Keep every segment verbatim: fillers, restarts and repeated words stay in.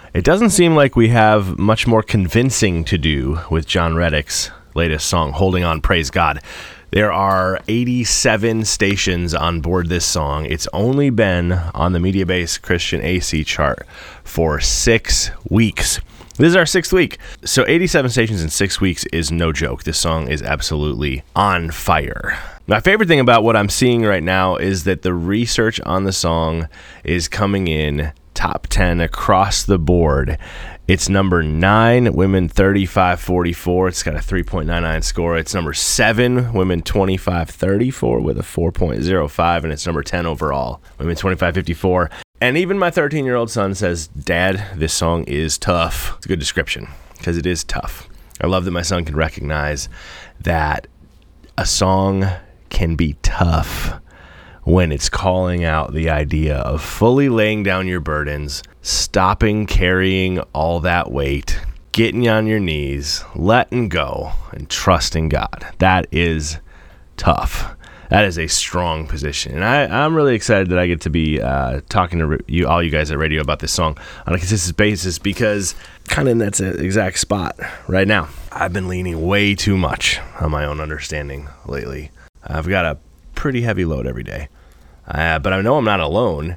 It doesn't seem like we have much more convincing to do with Jon Reddick's latest song, Holding On, Praise God. There are eighty-seven stations on board this song. It's only been on the Mediabase Christian A C chart for six weeks. This is our sixth week. So eighty-seven stations in six weeks is no joke. This song is absolutely on fire. My favorite thing about what I'm seeing right now is that the research on the song is coming in top ten across the board. It's number nine, women thirty-five forty-four. It's got a three point nine nine score. It's number seven, women twenty-five thirty-four with a four point oh five, and it's number ten overall, women twenty-five fifty-four. And even my thirteen-year-old son says, Dad, this song is tough. It's a good description, because it is tough. I love that my son can recognize that a song can be tough when it's calling out the idea of fully laying down your burdens, stopping carrying all that weight, getting on your knees, letting go, and trusting God. That is tough. That is a strong position. And I, I'm really excited that I get to be uh, talking to you, all you guys at radio about this song on a consistent basis, because kind of in that exact spot right now. I've been leaning way too much on my own understanding lately. I've got a pretty heavy load every day. Uh, but I know I'm not alone,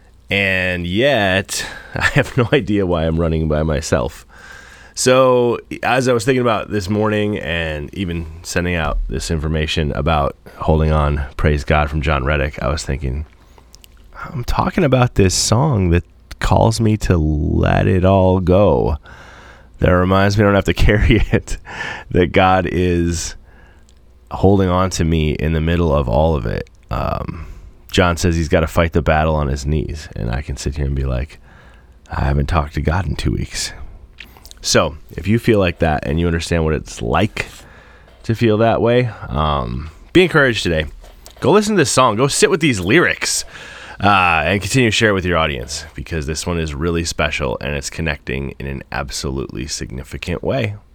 and yet I have no idea why I'm running by myself. So as I was thinking about this morning and even sending out this information about Holding On, Praise God from Jon Reddick, I was thinking, I'm talking about this song that calls me to let it all go. That reminds me I don't have to carry it, that God is holding on to me in the middle of all of it. Um, John says he's got to fight the battle on his knees, and I can sit here and be like, I haven't talked to God in two weeks. So if you feel like that and you understand what it's like to feel that way, um, be encouraged today. Go listen to this song. Go sit with these lyrics uh, and continue to share it with your audience, because this one is really special and it's connecting in an absolutely significant way.